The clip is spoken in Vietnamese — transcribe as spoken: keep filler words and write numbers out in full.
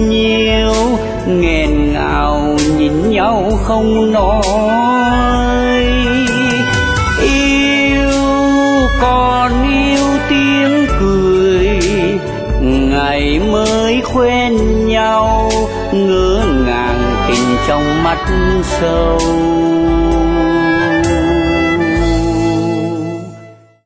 nhiều, nghẹn ngào nhìn nhau không nói. Yêu còn yêu tiếng cười, ngày mới quen nhau, ngỡ ngàng tình trong mắt sâu.